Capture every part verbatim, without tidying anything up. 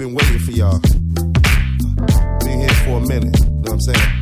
been waiting for y'all. Been here for a minute, you know what I'm saying?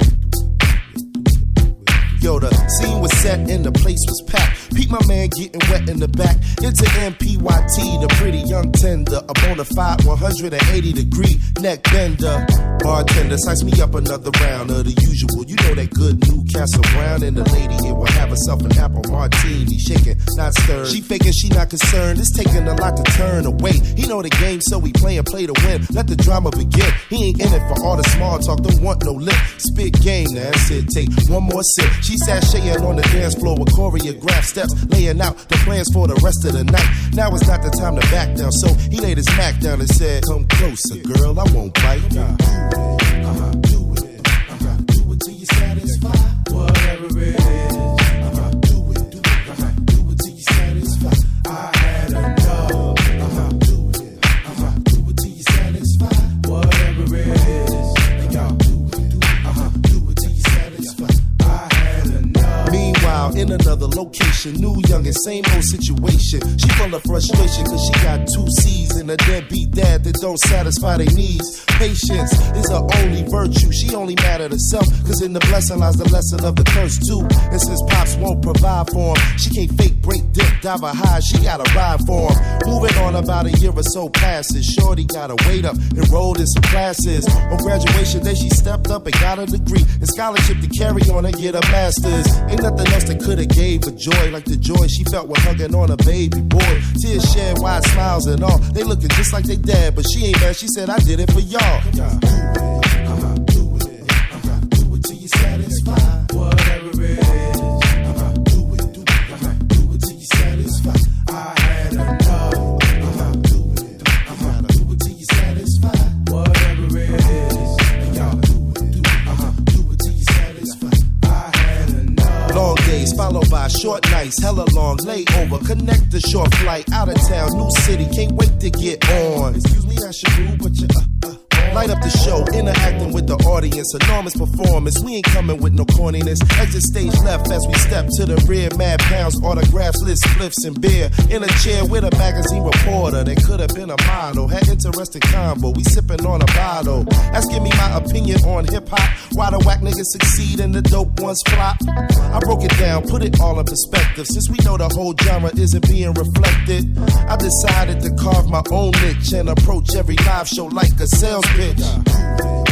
Yo, the scene was set and the place was packed. Pete, my man, getting wet in the back. Into M P Y T, the pretty young tender. A bona fide one hundred eighty degree neck bender. Bartender, size me up another round of the usual. You know that good Newcastle Brown, and the lady here will have herself an apple martini. Shaking, not stirred. She faking, she not concerned. It's taking a lot to turn away. He know the game, so he playing play to win. Let the drama begin. He ain't in it for all the small talk. Don't want no lip. Spit game, now that's it. Take one more sip. She sashaying on the dance floor with choreographed steps, laying out the plans for the rest of the night. Now it's not the time to back down, so he laid his Mac down and said, come closer, girl, I won't bite. Nah. Uh-huh, do it, uh-huh, do it till you satisfy. Whatever it is, uh-huh, do it, do it, uh-huh, do it till you satisfy. I had enough, uh-huh, do it, uh-huh, do it till you satisfy. Whatever it is, y'all do it, do it, uh-huh, do it till you satisfy. I had enough. Meanwhile, in another location, new young and same old situation. She full of frustration cause she got two C's and a deadbeat dad that don't satisfy their needs. Patience is her only virtue. She only mad at herself cause in the blessing lies the lesson of the curse too. And since Pops won't provide for him, she can't fake, break, dip, dive or hide. She gotta ride for him. Moving on about a year or so passes. Shorty gotta wait up, enrolled in some classes. On graduation day she stepped up and got a degree and scholarship to carry on and get a master's. Ain't nothing else that could've gave her joy like the joy she felt when hugging on a baby boy. Tears shed, wide smiles and all. They looking just like they dad, but she ain't mad. She said, I did it for y'all. Yeah. Do it, uh-huh, do it, uh-huh, do it till you satisfy. Whatever it is, uh-huh, do it, do it, uh-huh, do it till you satisfy. I had enough, uh-huh, do it, uh-huh, do it till you satisfy. Whatever it is, y'all do it, do it, uh-huh, do it till you satisfy. I had enough. Long days followed by short nights, hella long layover. Connect the short flight out of town, new city. Can't wait to get on. Excuse me, I should move, but you. Uh, uh. Light up the show, interacting with the audience. Enormous performance, we ain't coming with no corniness. Exit stage left as we step to the rear. Mad pounds, autographs, list, spliffs, and beer. In a chair with a magazine reporter that could have been a model. Had interesting combo, we sipping on a bottle. Asking me my opinion on hip-hop. Why the whack niggas succeed and the dope ones flop. I broke it down, put it all in perspective. Since we know the whole genre isn't being reflected, I decided to carve my own niche and approach every live show like a sales pitch.